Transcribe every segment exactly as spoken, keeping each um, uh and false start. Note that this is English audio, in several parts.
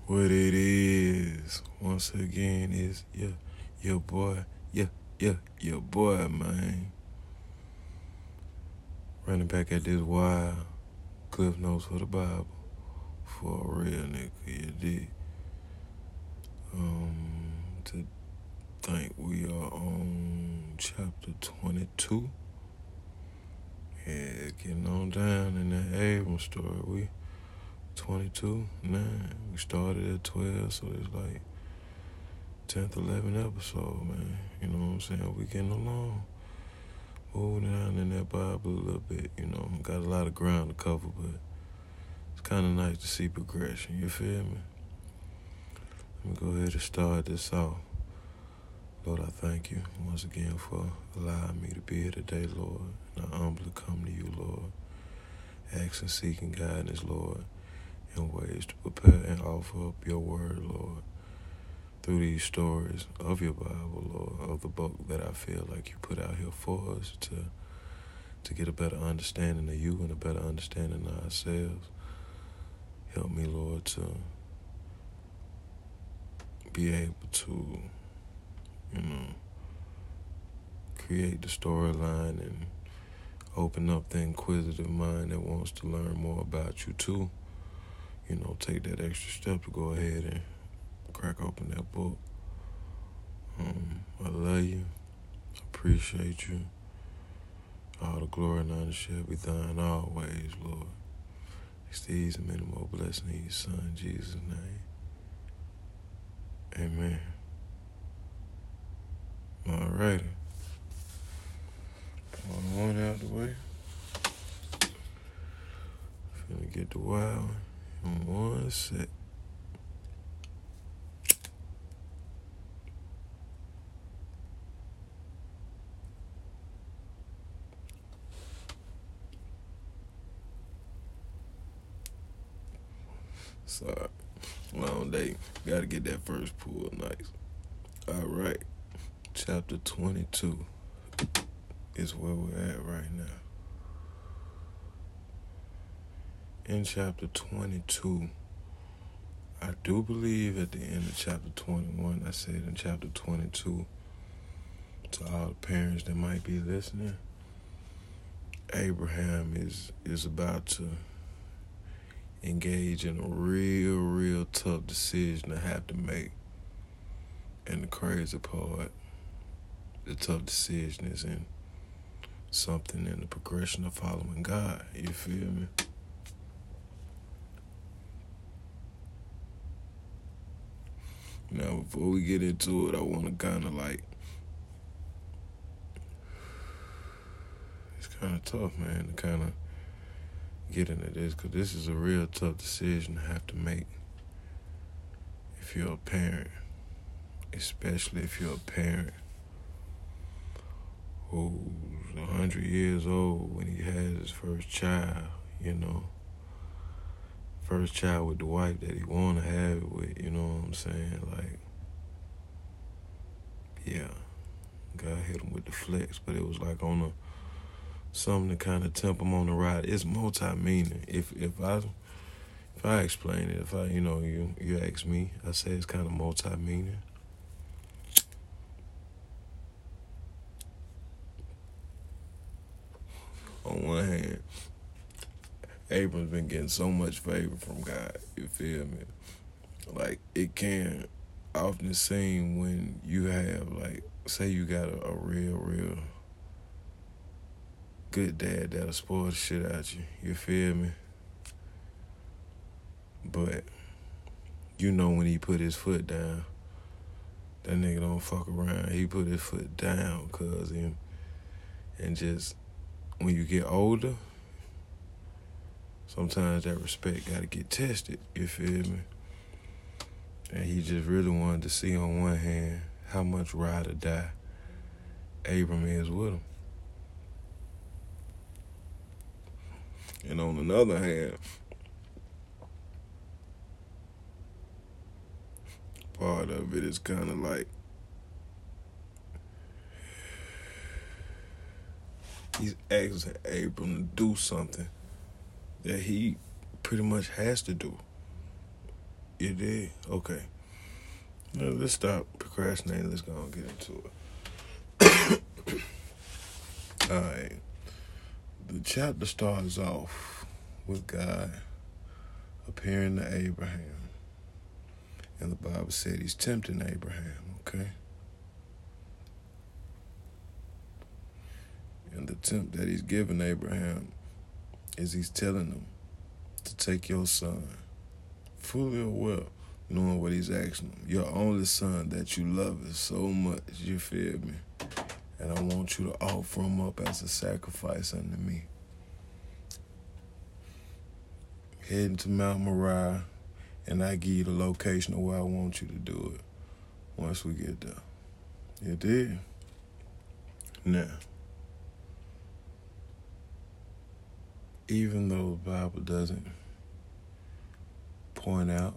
What it is, once again, is your, your boy, yeah, yeah, your boy, man. Running back at this wild Cliff Notes for the Bible. For a real nigga, you dig? Um, to think we are on chapter twenty-two. Yeah, getting on down in that Abram story. We twenty-two, nine. We started at twelve, so it's like tenth, eleventh episode, man. You know what I'm saying? We getting along. Moving down in that Bible a little bit, you know. Got a lot of ground to cover, but it's kind of nice to see progression. You feel me? Let me go ahead and start this off. Lord, I thank you once again for allowing me to be here today, Lord. And I humbly come to you, Lord, asking, seeking guidance, Lord, in ways to prepare and offer up your word, Lord, through these stories of your Bible, Lord, of the book that I feel like you put out here for us to to get a better understanding of you and a better understanding of ourselves. Help me, Lord, to be able to, you know, create the storyline and open up the inquisitive mind that wants to learn more about you too. You know, take that extra step to go ahead and crack open that book. Um, I love you. I appreciate you. All the glory and honor shall be thine always, Lord. It's these and many more blessings in your son, Jesus' name. Amen. Alrighty. All one out the way. Finna get the wild in one sec. Sorry. Long day. Gotta get that first pull nice. Alright. Chapter twenty-two is where we're at right now. In chapter twenty-two, I do believe at the end of chapter twenty-one, I said in chapter twenty-two, to all the parents that might be listening, Abraham is is about to engage in a real, real tough decision to have to make. And the crazy part, the tough decision is in something in the progression of following God. You feel me? Now, before we get into it, I want to kind of like, it's kind of tough, man, to kind of get into this, because this is a real tough decision to have to make if you're a parent, especially if you're a parent who's one hundred years old when he has his first child, you know, first child with the wife that he want to have it with, you know what I'm saying? Like, yeah, God hit him with the flex, but it was like on a something to kind of tempt him on the ride. It's multi-meaning. If if I if I explain it, if I you know you you ask me, I say it's kind of multi-meaning. On one hand, Abram's been getting so much favor from God. You feel me? Like, it can often seem when you have, like, say you got a, a real, real good dad that'll spoil the shit out you. You feel me? But you know when he put his foot down, that nigga don't fuck around. He put his foot down, cuz him. And just, when you get older, sometimes that respect gotta get tested. You feel me? And he just really wanted to see on one hand how much ride or die Abram is with him. And on another hand, part of it is kind of like he's asking Abram to do something that he pretty much has to do. You did? Okay. Now, let's stop procrastinating. Let's go and get into it. All right. The chapter starts off with God appearing to Abraham. And the Bible said he's tempting Abraham, okay? And the tempt that he's giving Abraham is he's telling him to take your son, fully aware, knowing what he's asking him. Your only son that you love is so much, you feel me? And I want you to offer him up as a sacrifice unto me. Heading to Mount Moriah, and I give you the location of where I want you to do it once we get there. You did? Now, even though the Bible doesn't point out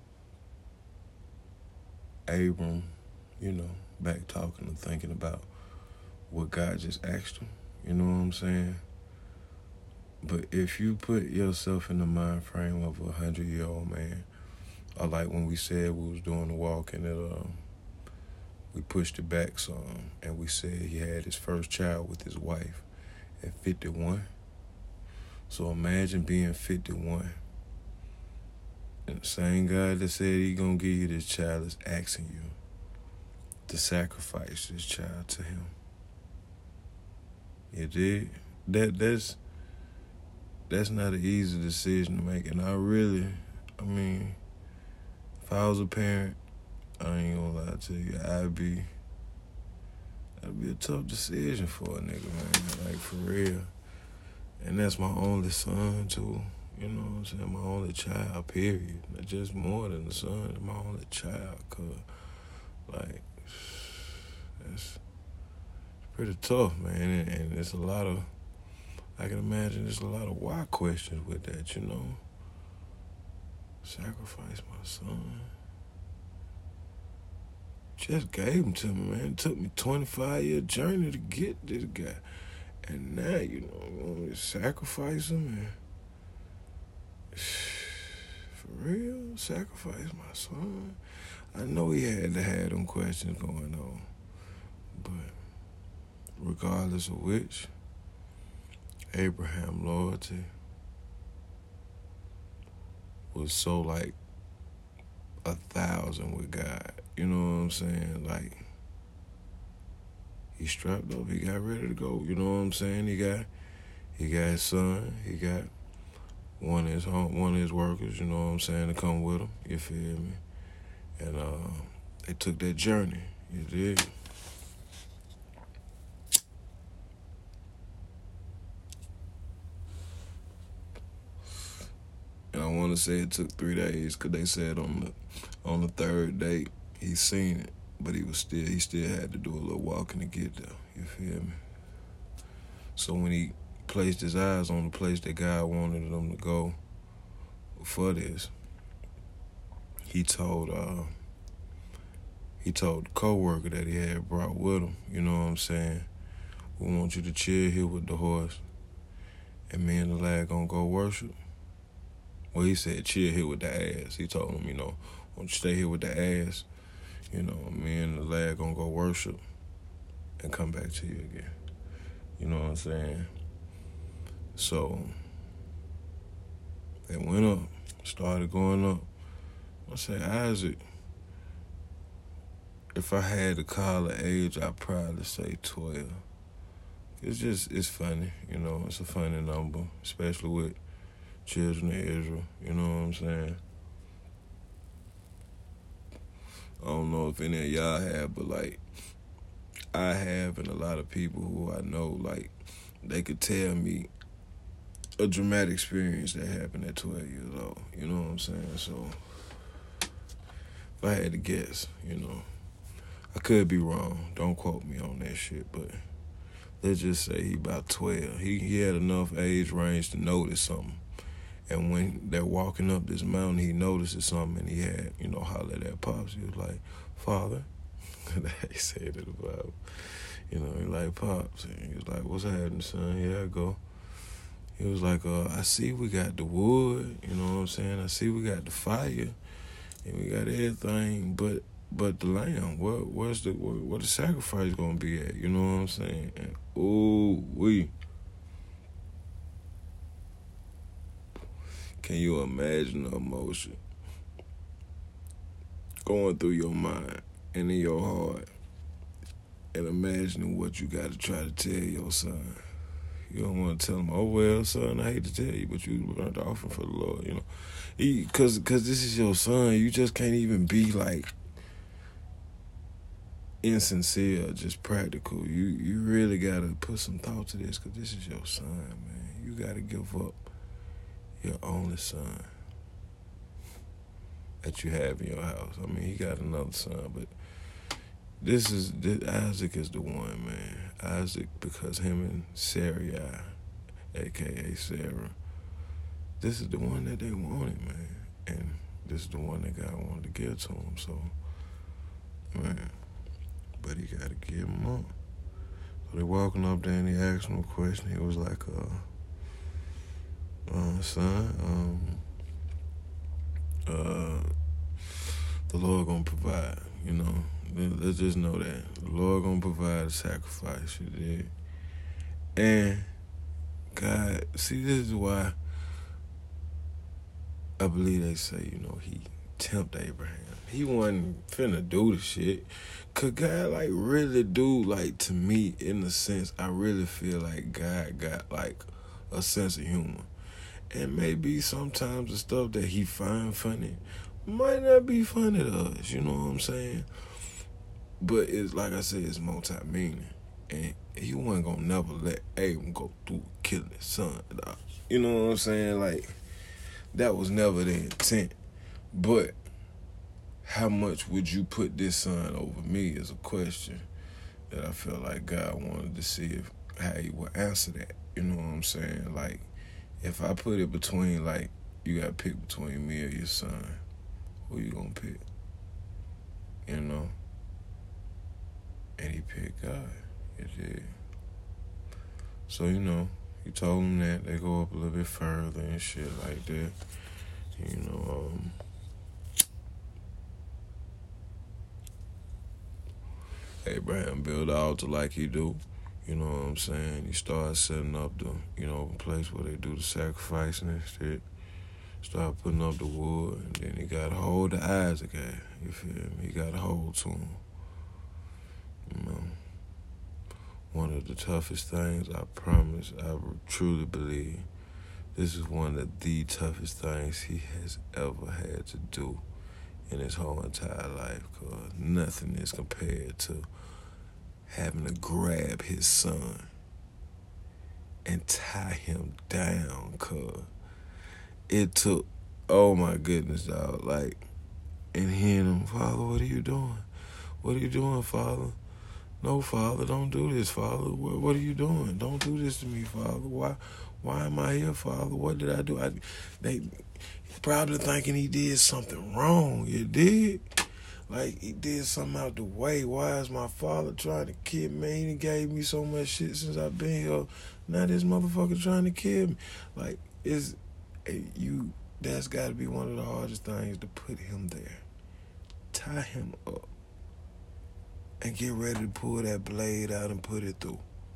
Abram, you know, back talking and thinking about what God just asked him, you know what I'm saying? But if you put yourself in the mind frame of a hundred-year-old man, or like when we said we was doing the walk and it, uh, we pushed it back some, and we said he had his first child with his wife at fifty-one. So imagine being fifty-one, and the same God that said he gonna give you this child is asking you to sacrifice this child to him. You did? That that's that's not an easy decision to make, and I really, I mean, if I was a parent, I ain't gonna lie to you, I'd be, that'd be a tough decision for a nigga, man, like for real. And that's my only son too, you know what I'm saying, my only child, period. Not just more than a son, my only child, cause like, that's pretty tough, man, and, and there's a lot of, I can imagine there's a lot of why questions with that, you know. Sacrifice my son. Just gave him to me, man. It took me twenty-five year journey to get this guy. And now, you know, you want me to sacrifice him? And for real? Sacrifice my son? I know he had to have them questions going on. But regardless of which, Abraham loyalty was so like a thousand with God. You know what I'm saying? Like, he strapped up, he got ready to go. You know what I'm saying? He got he got his son, he got one of his home, one of his workers, you know what I'm saying, to come with him. You feel me? And uh, they took that journey. You dig? And I want to say it took three days because they said on the on the third day he seen it, but he was still he still had to do a little walking to get there. You feel me? So when he placed his eyes on the place that God wanted him to go for this, he told uh, he told the co-worker that he had brought with him, you know what I'm saying, we want you to chill here with the horse, and me and the lad gonna go worship. Well, he said, chill here with the ass. He told him, you know, won't you stay here with the ass? You know, me and the lad gonna go worship and come back to you again. You know what I'm saying? So, they went up, started going up. I said, Isaac, if I had to call the age, I'd probably say twelve. It's just, it's funny, you know, it's a funny number, especially with children of Israel, you know what I'm saying? I don't know if any of y'all have, but like, I have, and a lot of people who I know, like, they could tell me a dramatic experience that happened at twelve years old, you know what I'm saying? So, if I had to guess, you know, I could be wrong, don't quote me on that shit, but let's just say he about twelve. He, he had enough age range to notice something. And when they're walking up this mountain, he notices something, and he had, you know, hollered at Pops. He was like, Father. He said it in the Bible. You know, he like, Pops. And he was like, what's happening, son? Here I go. He was like, uh, I see we got the wood, you know what I'm saying? I see we got the fire. and we got everything, but but the lamb. What what's the what, what the sacrifice gonna be at? You know what I'm saying? And, ooh, we. Can you imagine the emotion going through your mind and in your heart, and imagining what you got to try to tell your son? You don't want to tell him, oh, well, son, I hate to tell you, but you burnt the offering for the Lord, you know. Because cause this is your son. You just can't even be, like, insincere, just practical. You you really got to put some thought to this, because this is your son, man. You got to give up your only son that you have in your house. I mean, he got another son, but this is, this, Isaac is the one, man. Isaac, because him and Sarai, a k a. Sarah, this is the one that they wanted, man. And this is the one that God wanted to give to him, so, man. But he got to give him up. So they walking up there and he asked him a question. He was like, uh, uh son, um, uh, the Lord gonna provide, you know. Let's just know that. The Lord gonna provide a sacrifice, you did. And God, see, this is why I believe they say, you know, he tempted Abraham. He wasn't finna do the shit. Cause God, like, really do, like, to me, in a sense, I really feel like God got, like, a sense of humor. And maybe sometimes the stuff that he find funny might not be funny to us, you know what I'm saying? But it's, like I said, it's multi-meaning. And he wasn't gonna never let Abram go through killing his son. You know what I'm saying? Like, that was never the intent. But how much would you put this son over me is a question that I feel like God wanted to see if how he would answer that. You know what I'm saying? Like, if I put it between, like, you gotta pick between me or your son, who you gonna pick? You know? And he picked God. He did. So, you know, he told him that. They go up a little bit further and shit like that. You know, um... Abraham built the altar like he do. You know what I'm saying? He started setting up the, you know, place where they do the sacrificing and shit. Started putting up the wood, and then he got a hold of Isaac. You feel me? He got a hold to him. You know, one of the toughest things, I promise, I truly believe, this is one of the toughest things he has ever had to do in his whole entire life, because nothing is compared to having to grab his son and tie him down, cuz it took, oh my goodness, dog, like, and hearing him, Father, what are you doing? What are you doing, Father? No, Father, don't do this, Father. What, what are you doing? Don't do this to me, Father. Why why am I here, Father? What did I do? I, they probably thinking he did something wrong. You did? Like, he did something out the way. Why is my father trying to kill me? He gave me so much shit since I've been here. Now this motherfucker trying to kill me. Like, it's, you, that's got to be one of the hardest things, to put him there. Tie him up. And get ready to pull that blade out and put it through.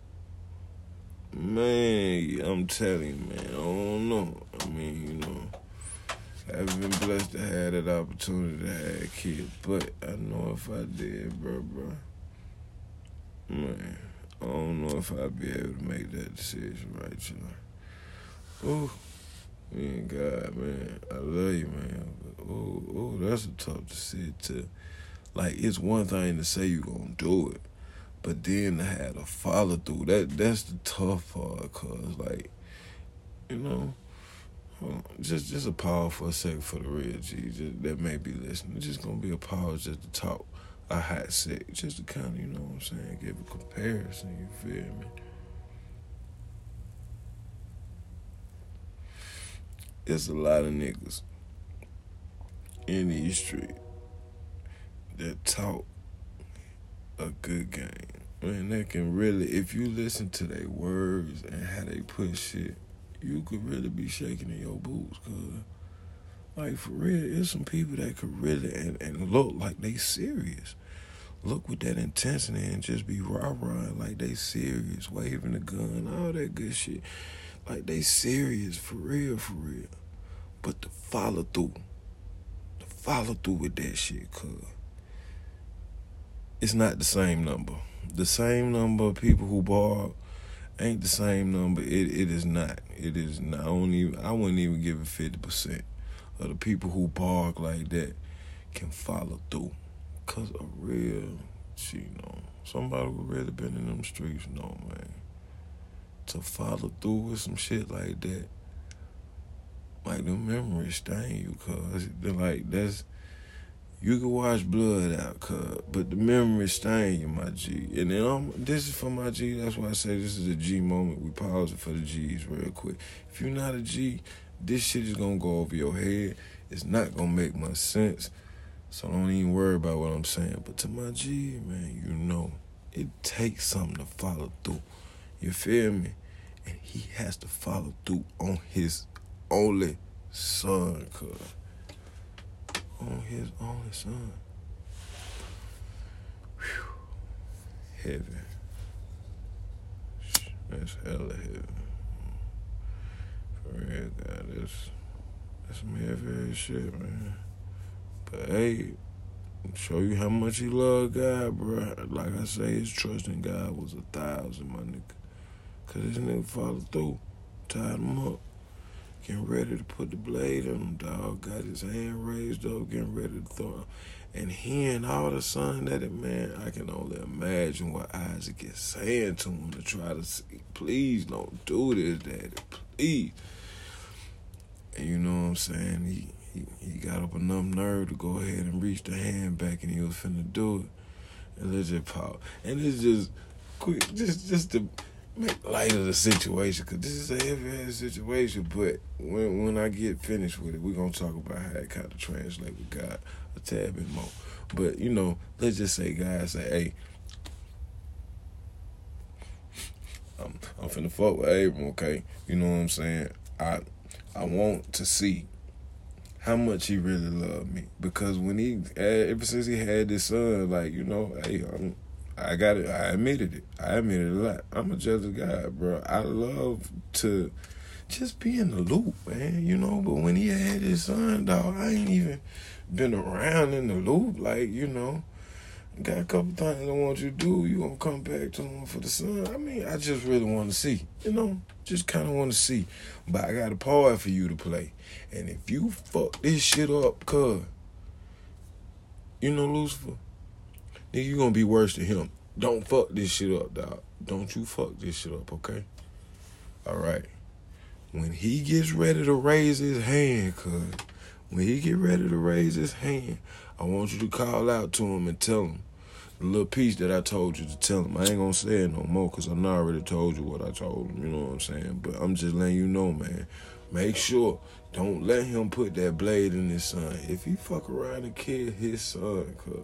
Man, I'm telling you, man, I don't know. I mean, you know, I haven't been blessed to have that opportunity to have kids, but I know if I did, bro, bro, man, I don't know if I'd be able to make that decision right, you know. Ooh, man, God, man, I love you, man, but ooh, ooh, that's a tough decision to. Like, it's one thing to say you're going to do it, but then to have to follow through, that that's the tough part, because, like, you know, just just a pause for a second for the real G just, that may be listening. It's just going to be a pause just to talk a hot sec, just to kind of, you know what I'm saying, give a comparison, you feel me? There's a lot of niggas in these streets that talk a good game. Man, they can really, if you listen to their words and how they put shit, you could really be shaking in your boots, cuz Like, for real, there's some people that could really, and, and look like they serious. Look with that intensity and just be rah-rah like they serious, waving the gun, all that good shit. Like they serious, for real, for real. But to follow through, to follow through with that shit, cuz it's not the same number. The same number of people who bark ain't the same number. It it is not. It is not. I don't even, I wouldn't even give it fifty percent of the people who bark like that can follow through. Cause a real, you know, somebody who really been in them streets, know, man. To follow through with some shit like that, like the memories stain you, cause like that's, you can wash blood out, cuz, but the memory stain you, my G. And then I'm, this is for my G. That's why I say this is a G moment. We pause it for the G's real quick. If you're not a G, this shit is gonna go over your head. It's not gonna make much sense. So don't even worry about what I'm saying. But to my G, man, you know, it takes something to follow through. You feel me? And he has to follow through on his only son, cuz. On his only son. Whew. Heavy. That's hella heavy. For real, God, that's, that's some heavy ass shit, man. But hey, show you how much he loved God, bro. Like I say, his trust in God was a thousand, my nigga. Cause this nigga followed through, tied him up, getting ready to put the blade on him, dog. Got his hand raised up, getting ready to throw him. And hearing all the son that it, man, I can only imagine what Isaac is saying to him to try to say, please don't do this, daddy, please. And you know what I'm saying? He, he he got up enough nerve to go ahead and reach the hand back, and he was finna do it. And let's just pause. And it's just quick, just just to make light of the situation, because this is a heavy-ass situation. But when when I get finished with it, we're going to talk about how it kind of translate with God a tad bit more. But, you know, let's just say God say, hey, I'm, I'm finna fuck with Abram, okay? You know what I'm saying? I I want to see how much he really loved me. Because when he, ever since he had this son, like, you know, hey, I'm, I got it. I admitted it. I admitted it a lot. I'm a jealous guy, bro. I love to just be in the loop, man, you know. But when he had his son, dog, I ain't even been around in the loop. Like, you know, got a couple things I want you to do. You gonna come back to him for the son? I mean, I just really want to see, you know, just kind of want to see. But I got a part for you to play. And if you fuck this shit up, cuz, you know, Lucifer, nigga, you gonna be worse than him. Don't fuck this shit up, dog. Don't you fuck this shit up, okay? All right. When he gets ready to raise his hand, cuz, when he get ready to raise his hand, I want you to call out to him and tell him the little piece that I told you to tell him. I ain't gonna say it no more, because I know I already told you what I told him, you know what I'm saying? But I'm just letting you know, man. Make sure, don't let him put that blade in his son. If he fuck around and kill his son, cuz,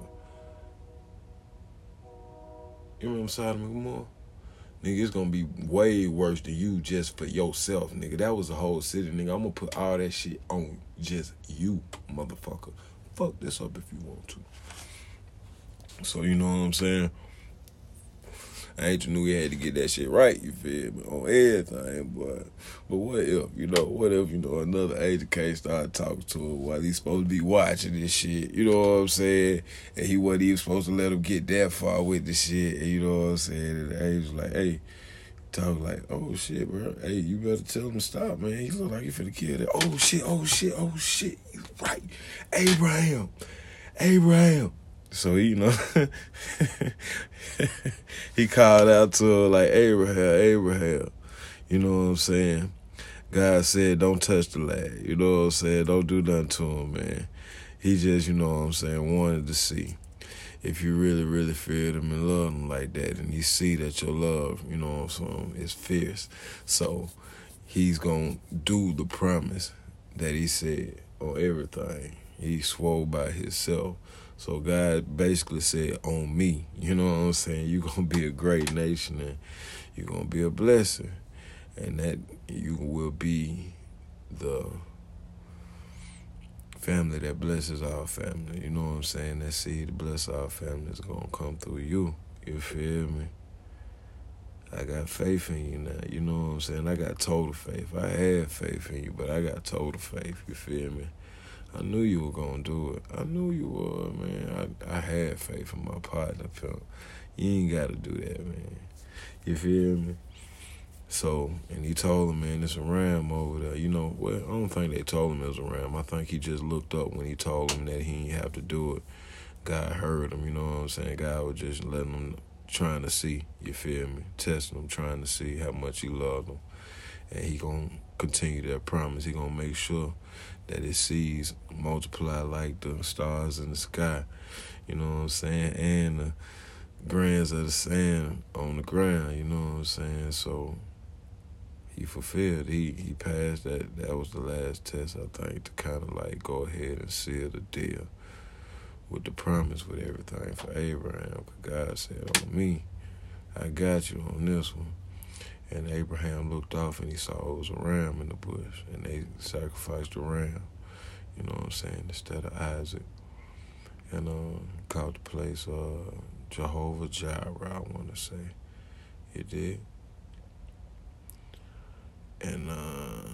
you remember Sodom and Gomorrah? Nigga, it's gonna be way worse than you just for yourself, nigga. That was a whole city, nigga. I'm gonna put all that shit on just you, motherfucker. Fuck this up if you want to. So, you know what I'm saying? I ain't knew he had to get that shit right, you feel me, on everything, but but what if, you know, what if, you know, another agent can't start talking to him while he's supposed to be watching this shit, you know what I'm saying? And he wasn't even supposed to let him get that far with the shit, and you know what I'm saying? And the agent's like, hey, talk like, oh shit, bro, hey, you better tell him to stop, man. He look like he finna kill that. Oh shit, oh shit, oh shit, he's right. Abraham, Abraham. So, you know, he called out to her like, Abraham, Abraham. You know what I'm saying? God said, don't touch the lad. You know what I'm saying? Don't do nothing to him, man. He just, you know what I'm saying, wanted to see if you really, really feared him and loved him like that. And he see that your love, you know what I'm saying, is fierce. So he's going to do the promise that he said on everything. He swore by himself. So God basically said, on me, you know what I'm saying, you're going to be a great nation and you're going to be a blessing. And that you will be the family that blesses our family. You know what I'm saying? That seed to bless our family is going to come through you. You feel me? I got faith in you now. You know what I'm saying? I got total faith. I had faith in you, but I got total faith. You feel me? I knew you were going to do it. I knew you were, man. I, I had faith in my partner, Pimp. You ain't got to do that, man. You feel me? So, and he told him, man, it's a ram over there. You know, well, I don't think they told him it was a ram. I think he just looked up when he told him that he didn't have to do it. God heard him, you know what I'm saying? God was just letting him, trying to see, you feel me? Testing him, trying to see how much he loved him. And he going to continue that promise. He going to make sure that his seeds multiply like the stars in the sky. You know what I'm saying? And the grains of the sand on the ground, you know what I'm saying? So he fulfilled. He he passed that. That was the last test, I think, to kind of like go ahead and seal the deal with the promise, with everything for Abraham. Because God said, on me, I got you on this one. And Abraham looked off and he saw it was a ram in the bush. And they sacrificed the ram, you know what I'm saying, instead of Isaac. And uh, called the place uh, Jehovah Jireh, I want to say. It did. And, uh,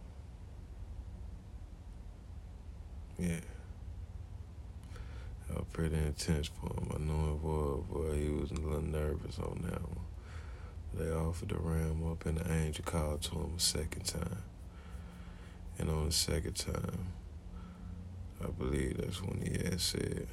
yeah. That was pretty intense for him. I know it was, boy. He was a little nervous on that one. They offered the ram up, and the angel called to him a second time. And on the second time, I believe that's when he had said,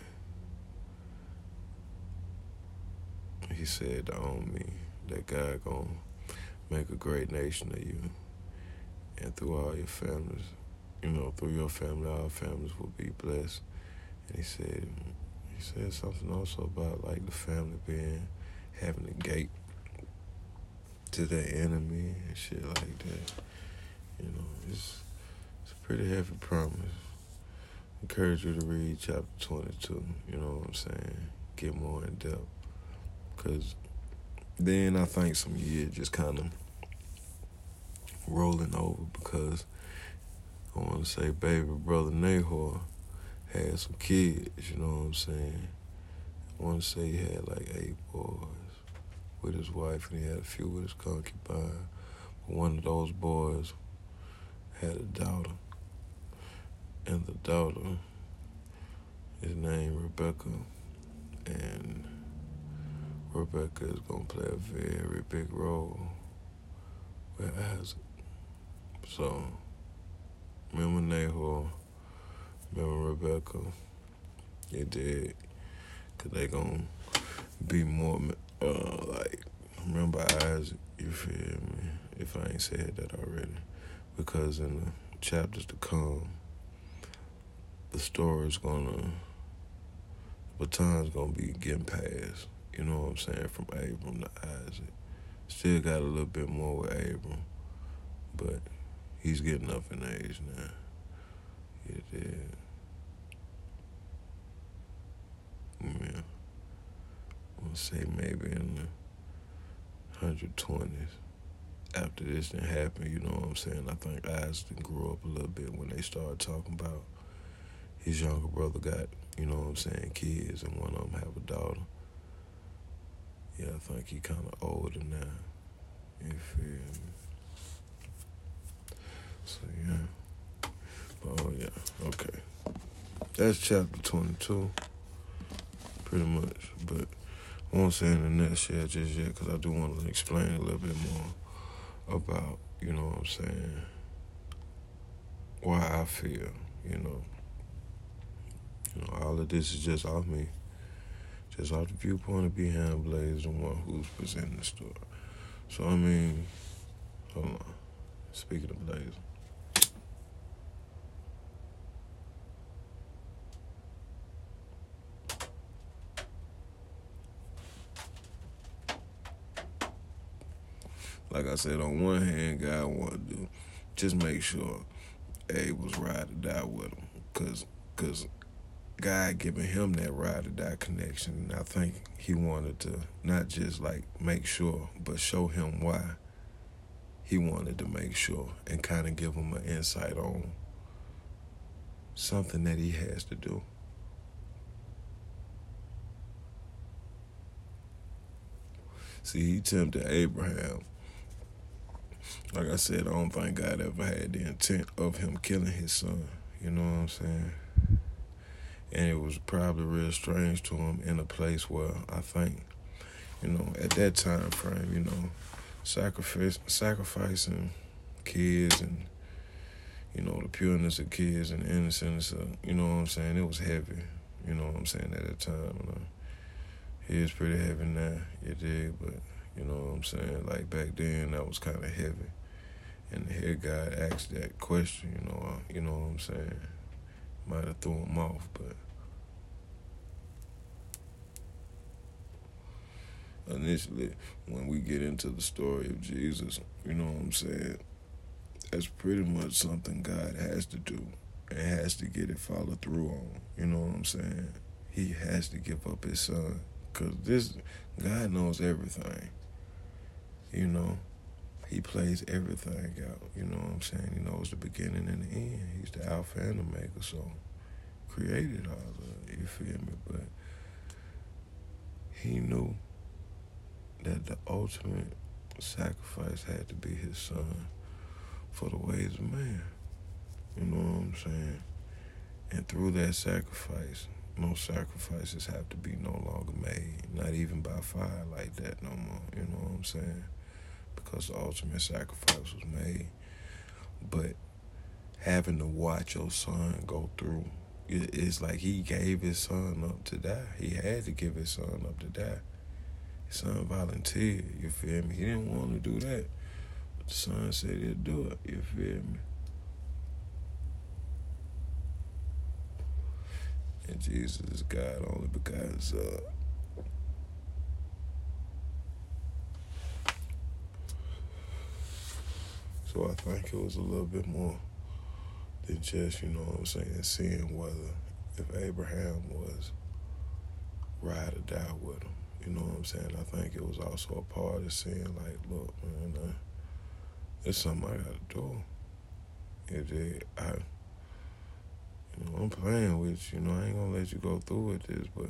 he said on me that God gonna make a great nation of you. And through all your families, you know, through your family, all families will be blessed. And he said, he said something also about like the family being, having a gate to their enemy and shit like that. You know, it's, it's a pretty heavy promise. Encourage you to read chapter twenty-two, you know what I'm saying? Get more in depth. Because then I think some years just kind of rolling over, because I want to say baby brother Nahor had some kids, you know what I'm saying? I want to say he had like eight boys with his wife, and he had a few with his concubine. But one of those boys had a daughter, and the daughter is named Rebecca, and Rebecca is going to play a very big role with Isaac. So, remember Nahor, remember Rebecca, they did, because they going to be more, uh, like, remember Isaac, you feel me, if I ain't said that already. Because in the chapters to come, the story's going to, the baton's going to be getting passed, you know what I'm saying, from Abram to Isaac. Still got a little bit more with Abram, but he's getting up in age now. He did. Yeah. I want to say maybe in the hundred twenties. After this didn't happen, you know what I'm saying? I think Isaac grew up a little bit when they started talking about his younger brother got, you know what I'm saying, kids, and one of them have a daughter. Yeah, I think he kind of older now. You feel me? So, yeah. Oh, yeah. Okay. That's chapter twenty-two. Pretty much. But I won't say in the next year just yet, because I do want to explain a little bit more about, you know what I'm saying, why I feel, you know. You know, all of this is just off me. Just off the viewpoint of behind Blaze, the one who's presenting the story. So, I mean, hold on. Speaking of Blaze. Like I said, on one hand, God wanted to just make sure Abe was ride or die with him. Because cause God giving him that ride or die connection. And I think he wanted to not just like make sure, but show him why he wanted to make sure, and kind of give him an insight on something that he has to do. See, he tempted Abraham. Like I said, I don't think God ever had the intent of him killing his son. You know what I'm saying? And it was probably real strange to him in a place where I think, you know, at that time frame, you know, sacrifice, sacrificing kids and, you know, the pureness of kids and the innocence of, you know what I'm saying, it was heavy. You know what I'm saying, at that time. You know? It is pretty heavy now, you dig, but, you know what I'm saying, like back then, that was kind of heavy. And to hear God ask that question, you know, uh, you know what I'm saying, might have threw him off, but initially, when we get into the story of Jesus, you know what I'm saying, that's pretty much something God has to do and has to get it followed through on. You know what I'm saying? He has to give up his son because this, God knows everything. You know, he plays everything out. You know what I'm saying? He knows the beginning and the end. He's the Alpha and Omega, so created all of it, you feel me? But he knew that the ultimate sacrifice had to be his son for the ways of man. You know what I'm saying? And through that sacrifice, no sacrifices have to be no longer made, not even by fire like that no more. You know what I'm saying? Because the ultimate sacrifice was made. But having to watch your son go through, it's like he gave his son up to die. He had to give his son up to die. His son volunteered, you feel me? He didn't want to do that. But the son said he'd do it, you feel me? And Jesus is God only begotten Son. So I think it was a little bit more than just, you know what I'm saying, seeing whether if Abraham was ride or die with him. You know what I'm saying? I think it was also a part of saying, like, look, man, uh, it's something I got to do. It did. I, you know, I'm playing with you. You know, I ain't going to let you go through with this, but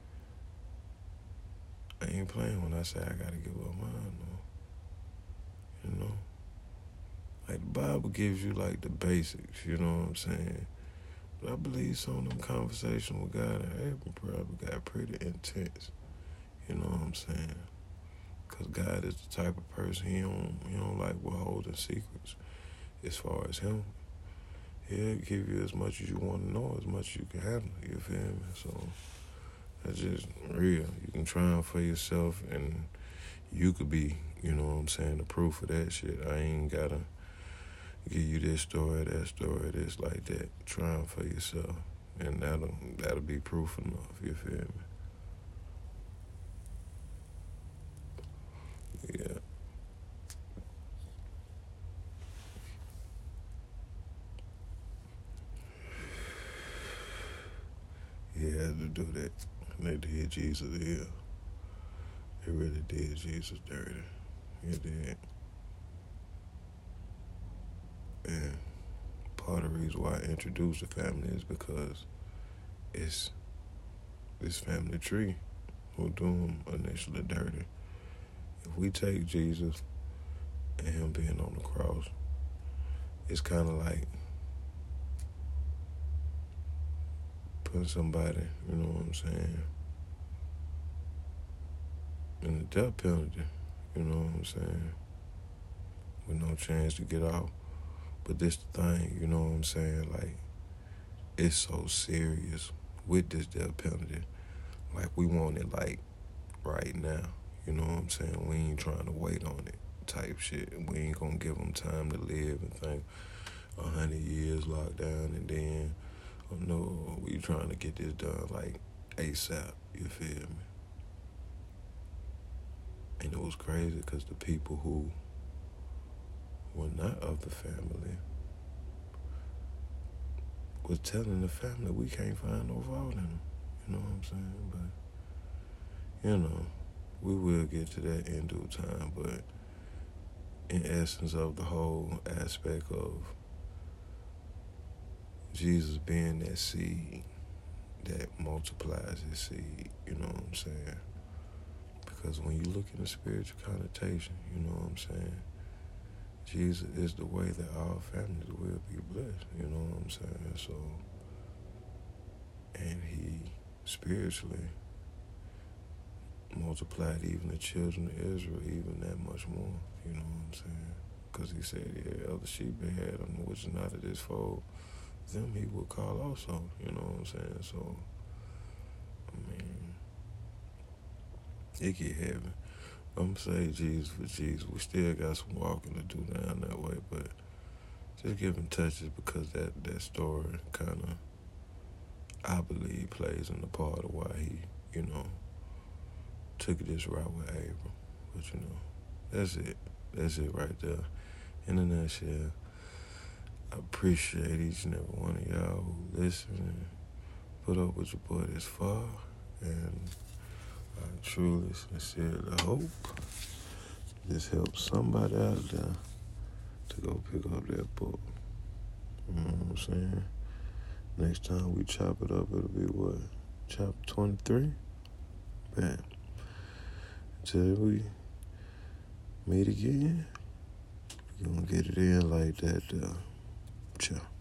I ain't playing when I say I got to give up mine, though. You know? Like, the Bible gives you, like, the basics, you know what I'm saying? But I believe some of them conversations with God and Abram probably got pretty intense. You know what I'm saying? Because God is the type of person, he don't, he don't like withholding secrets as far as him. He'll give you as much as you want to know, as much as you can handle, you feel me? So that's just real. You can triumph for yourself and you could be, you know what I'm saying, the proof of that shit. I ain't got to give you this story, that story, this, like that. Triumph for yourself. And that'll, that'll be proof enough, you feel me? Yeah. He had to do that. And they did Jesus ill. They really did Jesus dirty. He did. And part of the reason why I introduced the family is because it's this family tree who do him initially dirty. If we take Jesus and him being on the cross, it's kind of like putting somebody, you know what I'm saying, in the death penalty, you know what I'm saying, with no chance to get out. But this the thing, you know what I'm saying, like, it's so serious with this death penalty. Like, we want it, like, right now. You know what I'm saying? We ain't trying to wait on it type shit. We ain't gonna give them time to live and think a hundred years locked down and then, oh no, we trying to get this done, like, ASAP. You feel me? And it was crazy because the people who were not of the family was telling the family we can't find no fault in them. You know what I'm saying? But, you know, we will get to that in due time. But in essence of the whole aspect of, Jesus being that seed that multiplies his seed, you know what I'm saying? Because when you look in the spiritual connotation, you know what I'm saying? Jesus is the way that our families will be blessed, you know what I'm saying? So, and he spiritually multiplied even the children of Israel even that much more, you know what I'm saying? Because he said, yeah, other sheep they had them, which is not of this fold, them he will call also, you know what I'm saying? So, I mean, it get heavy. I'm saying Jesus for Jesus. We still got some walking to do down that way, but just giving touches because that, that story kind of, I believe, plays in the part of why he, you know, took this route with Abram. But, you know, that's it. That's it right there. In a nutshell, I appreciate each and every one of y'all who listen and put up with your boy this far. And I truly, sincerely hope this helps somebody out there to go pick up that book. You know what I'm saying? Next time we chop it up, it'll be what? Chapter twenty-three? Man. Until we meet again, we're gonna get it in like that. Uh, ciao.